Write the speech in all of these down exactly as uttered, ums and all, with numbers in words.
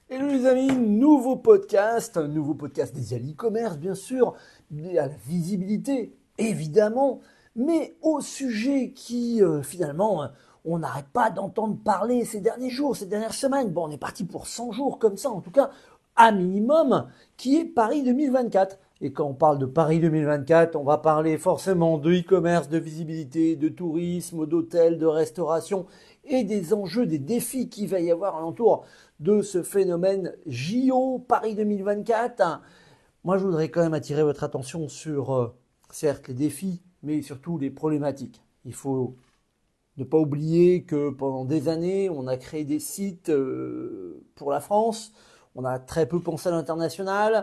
Hello les amis, nouveau podcast, un nouveau podcast dédié à l'e-commerce bien sûr, à la visibilité évidemment, mais au sujet qui euh, finalement euh, on n'arrête pas d'entendre parler ces derniers jours, ces dernières semaines. Bon, on est parti pour cent jours comme ça, en tout cas à minimum, qui est Paris deux mille vingt-quatre. Et quand on parle de Paris deux mille vingt-quatre, on va parler forcément de e-commerce, de visibilité, de tourisme, d'hôtels, de restauration et des enjeux, des défis qu'il va y avoir alentour de ce phénomène J O Paris deux mille vingt-quatre. Moi, je voudrais quand même attirer votre attention sur, euh, certes, les défis, mais surtout les problématiques. Il faut ne pas oublier que pendant des années, on a créé des sites euh, pour la France. On a très peu pensé à l'international.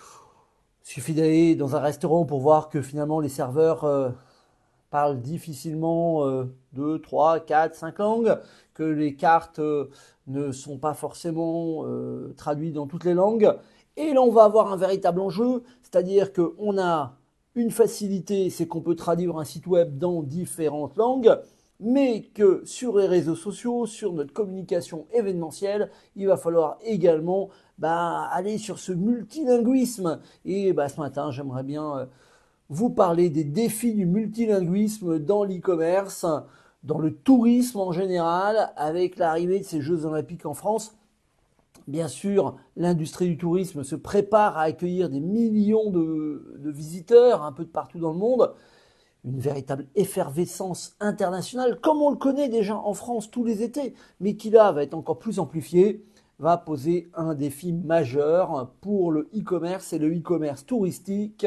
Il suffit d'aller dans un restaurant pour voir que finalement les serveurs euh, parlent difficilement euh, deux, trois, quatre, cinq langues, que les cartes euh, ne sont pas forcément euh, traduites dans toutes les langues. Et là, on va avoir un véritable enjeu, c'est-à-dire qu'on a une facilité, c'est qu'on peut traduire un site web dans différentes langues, mais que sur les réseaux sociaux, sur notre communication événementielle, il va falloir également bah, aller sur ce multilinguisme. Et bah, ce matin, j'aimerais bien euh, vous parler des défis du multilinguisme dans l'e-commerce, dans le tourisme en général, avec l'arrivée de ces Jeux Olympiques en France. Bien sûr, l'industrie du tourisme se prépare à accueillir des millions de, de visiteurs un peu de partout dans le monde. Une véritable effervescence internationale, comme on le connaît déjà en France tous les étés, mais qui là va être encore plus amplifié, va poser un défi majeur pour le e-commerce et le e-commerce touristique.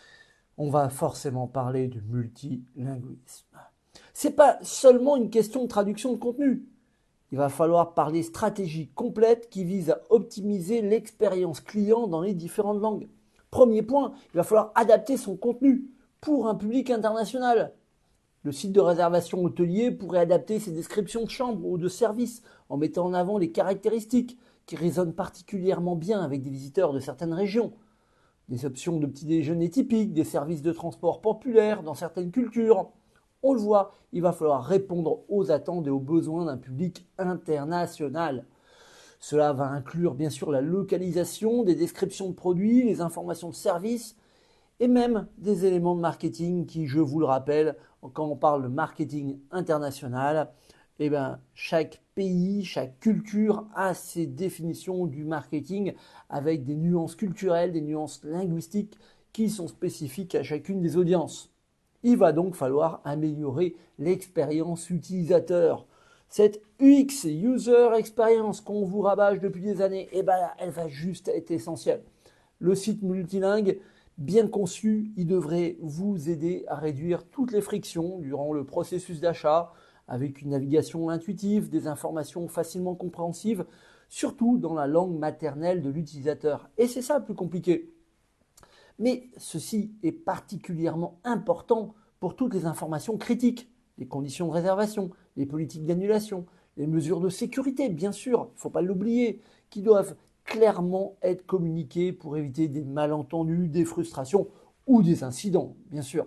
On va forcément parler du multilinguisme. C'est pas seulement une question de traduction de contenu. Il va falloir parler stratégie complète qui vise à optimiser l'expérience client dans les différentes langues. Premier point, il va falloir adapter son contenu pour un public international. Le site de réservation hôtelier pourrait adapter ses descriptions de chambres ou de services en mettant en avant les caractéristiques qui résonnent particulièrement bien avec des visiteurs de certaines régions. Des options de petit déjeuner typiques, des services de transport populaires dans certaines cultures. On le voit, il va falloir répondre aux attentes et aux besoins d'un public international. Cela va inclure bien sûr la localisation, des descriptions de produits, les informations de services et même des éléments de marketing qui, je vous le rappelle, quand on parle de marketing international, eh ben, chaque pays, chaque culture a ses définitions du marketing avec des nuances culturelles, des nuances linguistiques qui sont spécifiques à chacune des audiences. Il va donc falloir améliorer l'expérience utilisateur. Cette U X, User Experience, qu'on vous rabâche depuis des années, eh ben, elle va juste être essentielle. Le site multilingue, bien conçu, il devrait vous aider à réduire toutes les frictions durant le processus d'achat, avec une navigation intuitive, des informations facilement compréhensibles, surtout dans la langue maternelle de l'utilisateur. Et c'est ça le plus compliqué. Mais ceci est particulièrement important pour toutes les informations critiques, les conditions de réservation, les politiques d'annulation, les mesures de sécurité, bien sûr, il ne faut pas l'oublier, qui doivent clairement être communiquées pour éviter des malentendus, des frustrations ou des incidents, bien sûr.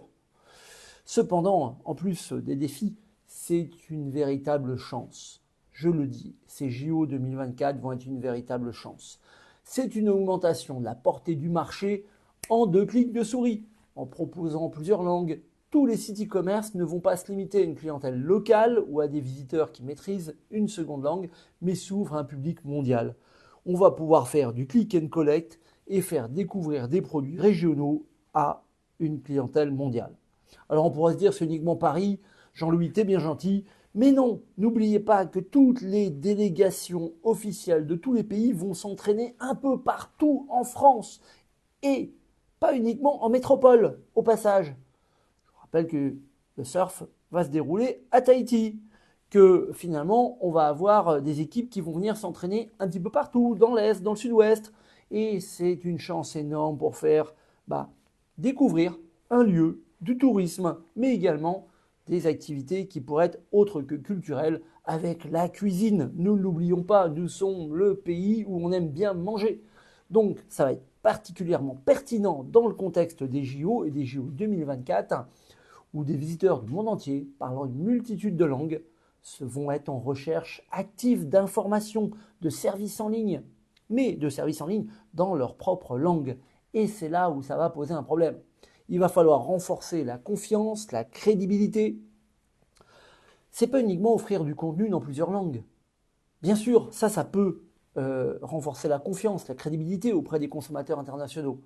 Cependant, en plus des défis, c'est une véritable chance. Je le dis, ces J O deux mille vingt-quatre vont être une véritable chance. C'est une augmentation de la portée du marché en deux clics de souris, en proposant plusieurs langues. Tous les sites e-commerce ne vont pas se limiter à une clientèle locale ou à des visiteurs qui maîtrisent une seconde langue, mais s'ouvrent à un public mondial. On va pouvoir faire du click and collect et faire découvrir des produits régionaux à une clientèle mondiale. Alors on pourrait se dire c'est uniquement Paris, Jean-Louis, t'es bien gentil, mais non, n'oubliez pas que toutes les délégations officielles de tous les pays vont s'entraîner un peu partout en France et pas uniquement en métropole, au passage. Je vous rappelle que le surf va se dérouler à Tahiti, que finalement on va avoir des équipes qui vont venir s'entraîner un petit peu partout, dans l'Est, dans le Sud-Ouest, et c'est une chance énorme pour faire bah, découvrir un lieu du tourisme, mais également des activités qui pourraient être autres que culturelles avec la cuisine. Ne l'oublions pas, nous sommes le pays où on aime bien manger. Donc ça va être particulièrement pertinent dans le contexte des J O et des J O deux mille vingt-quatre, où des visiteurs du monde entier, parlant une multitude de langues, vont être en recherche active d'informations, de services en ligne, mais de services en ligne dans leur propre langue. Et c'est là où ça va poser un problème. Il va falloir renforcer la confiance, la crédibilité. C'est pas uniquement offrir du contenu dans plusieurs langues. Bien sûr, ça, ça peut euh, renforcer la confiance, la crédibilité auprès des consommateurs internationaux.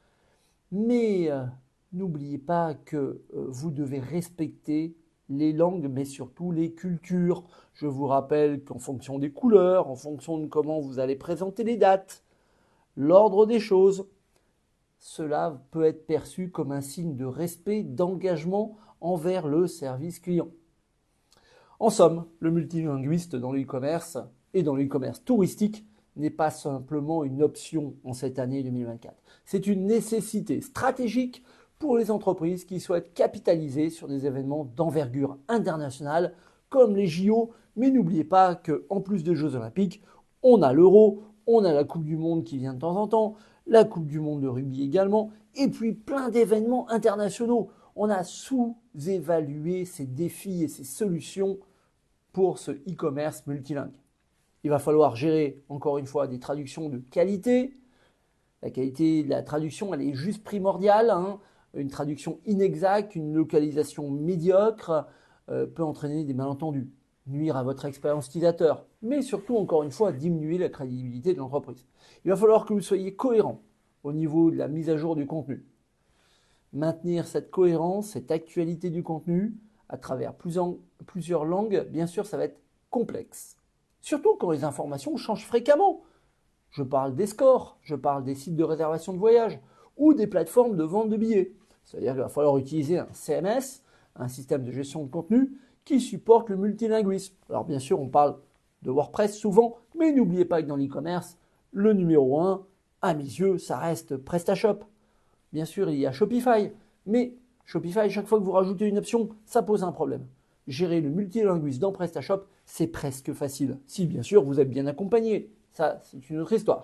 Mais euh, n'oubliez pas que euh, vous devez respecter les langues, mais surtout les cultures. Je vous rappelle qu'en fonction des couleurs, en fonction de comment vous allez présenter les dates, l'ordre des choses, cela peut être perçu comme un signe de respect, d'engagement envers le service client. En somme, le multilinguiste dans le e-commerce et dans le e-commerce touristique n'est pas simplement une option en cette année deux mille vingt-quatre. C'est une nécessité stratégique pour les entreprises qui souhaitent capitaliser sur des événements d'envergure internationale comme les J O. Mais n'oubliez pas qu'en plus des Jeux Olympiques, on a l'Euro, on a la Coupe du Monde qui vient de temps en temps, la Coupe du Monde de rugby également, et puis plein d'événements internationaux. On a sous-évalué ces défis et ces solutions pour ce e-commerce multilingue. Il va falloir gérer, encore une fois, des traductions de qualité. La qualité de la traduction, elle est juste primordiale. Hein. Une traduction inexacte, une localisation médiocre euh, peut entraîner des malentendus, nuire à votre expérience utilisateur, mais surtout, encore une fois, diminuer la crédibilité de l'entreprise. Il va falloir que vous soyez cohérent au niveau de la mise à jour du contenu. Maintenir cette cohérence, cette actualité du contenu à travers plusieurs, plusieurs langues, bien sûr, ça va être complexe. Surtout quand les informations changent fréquemment. Je parle des scores, je parle des sites de réservation de voyage ou des plateformes de vente de billets. C'est-à-dire qu'il va falloir utiliser un C M S, un système de gestion de contenu, qui supporte le multilinguisme. Alors bien sûr, on parle de WordPress souvent, mais n'oubliez pas que dans l'e-commerce, le numéro un, à mes yeux, ça reste PrestaShop. Bien sûr, il y a Shopify, mais Shopify, chaque fois que vous rajoutez une option, ça pose un problème. Gérer le multilinguisme dans PrestaShop, c'est presque facile. Si bien sûr, vous êtes bien accompagné. Ça, c'est une autre histoire.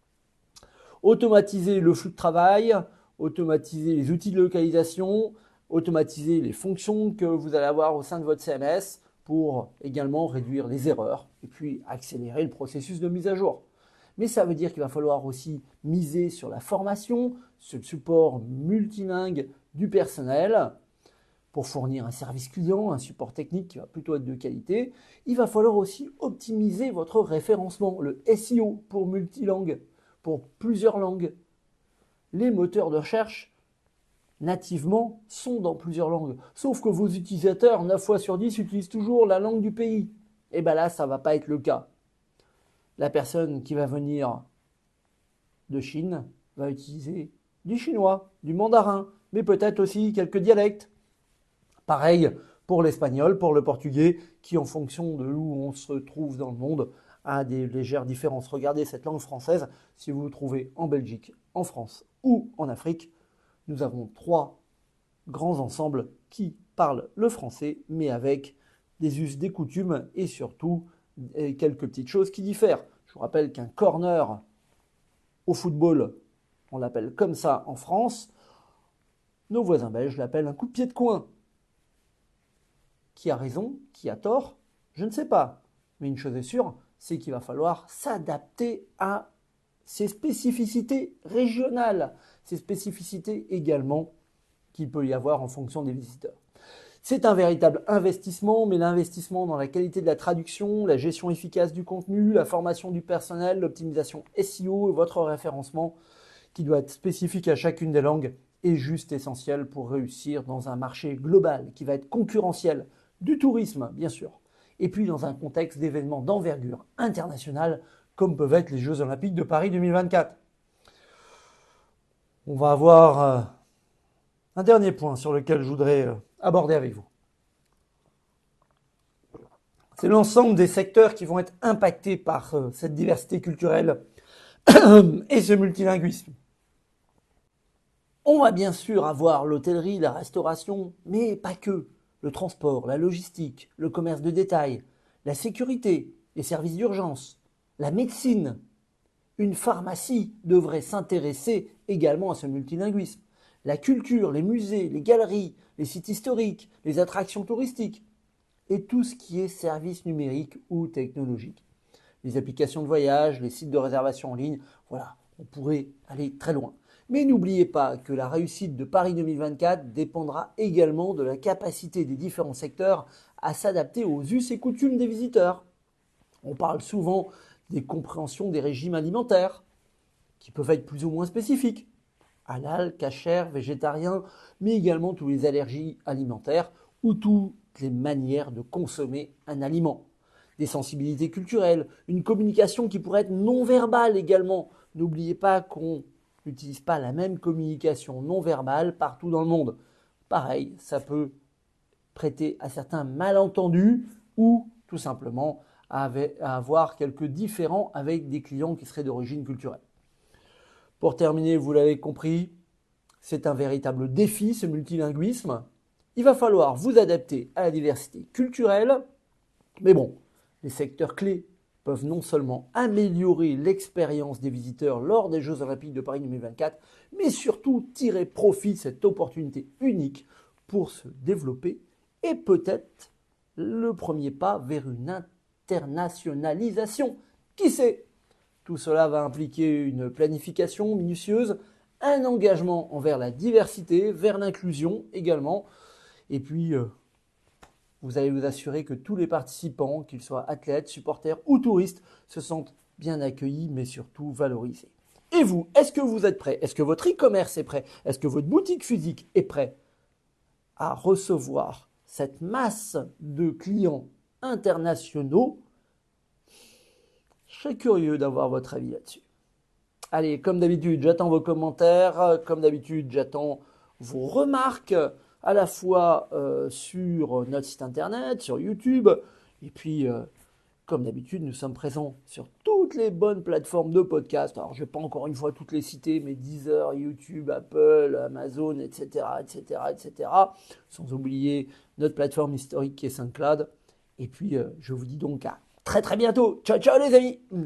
Automatiser le flux de travail, automatiser les outils de localisation, automatiser les fonctions que vous allez avoir au sein de votre C M S pour également réduire les erreurs et puis accélérer le processus de mise à jour. Mais ça veut dire qu'il va falloir aussi miser sur la formation, sur le support multilingue du personnel pour fournir un service client, un support technique qui va plutôt être de qualité. Il va falloir aussi optimiser votre référencement, le S E O pour multilingue, pour plusieurs langues. Les moteurs de recherche nativement sont dans plusieurs langues, sauf que vos utilisateurs, neuf fois sur dix, utilisent toujours la langue du pays. Et bien là, ça ne va pas être le cas. La personne qui va venir de Chine va utiliser du chinois, du mandarin, mais peut-être aussi quelques dialectes. Pareil pour l'espagnol, pour le portugais, qui en fonction de où on se trouve dans le monde, a des légères différences. Regardez cette langue française, si vous vous trouvez en Belgique, en France ou en Afrique, nous avons trois grands ensembles qui parlent le français, mais avec des us, des coutumes et surtout quelques petites choses qui diffèrent. Je vous rappelle qu'un corner au football, on l'appelle comme ça en France. Nos voisins belges l'appellent un coup de pied de coin. Qui a raison, qui a tort, je ne sais pas. Mais une chose est sûre, c'est qu'il va falloir s'adapter à ces spécificités régionales, ces spécificités également qu'il peut y avoir en fonction des visiteurs. C'est un véritable investissement, mais l'investissement dans la qualité de la traduction, la gestion efficace du contenu, la formation du personnel, l'optimisation S E O et votre référencement qui doit être spécifique à chacune des langues est juste essentiel pour réussir dans un marché global qui va être concurrentiel, du tourisme bien sûr, et puis dans un contexte d'événements d'envergure internationale comme peuvent être les Jeux Olympiques de Paris deux mille vingt-quatre. On va avoir euh, un dernier point sur lequel je voudrais euh, aborder avec vous. C'est l'ensemble des secteurs qui vont être impactés par euh, cette diversité culturelle et ce multilinguisme. On va bien sûr avoir l'hôtellerie, la restauration, mais pas que. Le transport, la logistique, le commerce de détail, la sécurité, les services d'urgence, la médecine. Une pharmacie devrait s'intéresser également à ce multilinguisme. La culture, les musées, les galeries, les sites historiques, les attractions touristiques et tout ce qui est services numériques ou technologiques. les applications de voyage, les sites de réservation en ligne. Voilà, on pourrait aller très loin. Mais n'oubliez pas que la réussite de Paris deux mille vingt-quatre dépendra également de la capacité des différents secteurs à s'adapter aux us et coutumes des visiteurs. On parle souvent des compréhensions des régimes alimentaires, qui peuvent être plus ou moins spécifiques. Halal, kasher, végétarien, mais également toutes les allergies alimentaires ou toutes les manières de consommer un aliment. Des sensibilités culturelles, une communication qui pourrait être non verbale également. N'oubliez pas qu'on n'utilise pas la même communication non verbale partout dans le monde. Pareil, ça peut prêter à certains malentendus ou tout simplement à avoir quelques différends avec des clients qui seraient d'origine culturelle. Pour terminer, vous l'avez compris, c'est un véritable défi ce multilinguisme. Il va falloir vous adapter à la diversité culturelle, mais bon, les secteurs clés peuvent non seulement améliorer l'expérience des visiteurs lors des Jeux Olympiques de Paris deux mille vingt-quatre, mais surtout tirer profit de cette opportunité unique pour se développer et peut-être le premier pas vers une internationalisation. Qui sait ? Tout cela va impliquer une planification minutieuse, un engagement envers la diversité, vers l'inclusion également. Et puis, euh, vous allez vous assurer que tous les participants, qu'ils soient athlètes, supporters ou touristes, se sentent bien accueillis, mais surtout valorisés. Et vous, est-ce que vous êtes prêts ? Est-ce que votre e-commerce est prêt ? Est-ce que votre boutique physique est prêt à recevoir cette masse de clients internationaux ? Je serais curieux d'avoir votre avis là-dessus. Allez, comme d'habitude, j'attends vos commentaires. Comme d'habitude, j'attends vos remarques à la fois euh, sur notre site internet, sur YouTube. Et puis, euh, comme d'habitude, nous sommes présents sur toutes les bonnes plateformes de podcast. Alors, je ne vais pas encore une fois toutes les citer, mais Deezer, YouTube, Apple, Amazon, et cetera, et cetera, et cetera. Sans oublier notre plateforme historique qui est SoundCloud. Et puis, euh, je vous dis donc à très très bientôt. Ciao, ciao les amis!